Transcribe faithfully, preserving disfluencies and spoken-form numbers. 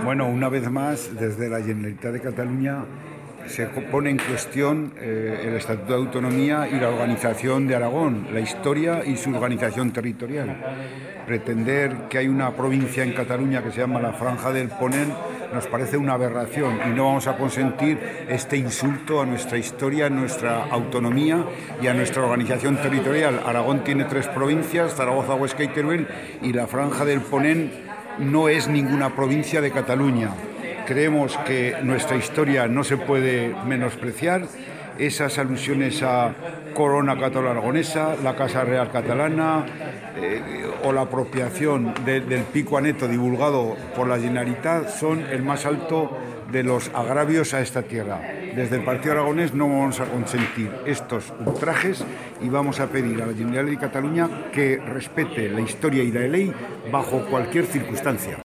Bueno, una vez más, desde la Generalitat de Cataluña se pone en cuestión eh, el Estatuto de Autonomía y la organización de Aragón, la historia y su organización territorial. Pretender que hay una provincia en Cataluña que se llama la Franja del Ponent nos parece una aberración y no vamos a consentir este insulto a nuestra historia, a nuestra autonomía y a nuestra organización territorial. Aragón tiene tres provincias, Zaragoza, Huesca y Teruel, y la Franja del Ponent no es ninguna provincia de Cataluña. Creemos que nuestra historia no se puede menospreciar. Esas alusiones a corona catalano-aragonesa, la Casa Real catalana eh, o la apropiación de, del pico aneto divulgado por la Generalitat son el más alto de los agravios a esta tierra. Desde el Partido Aragonés no vamos a consentir estos ultrajes y vamos a pedir a la Generalitat de Cataluña que respete la historia y la ley bajo cualquier circunstancia.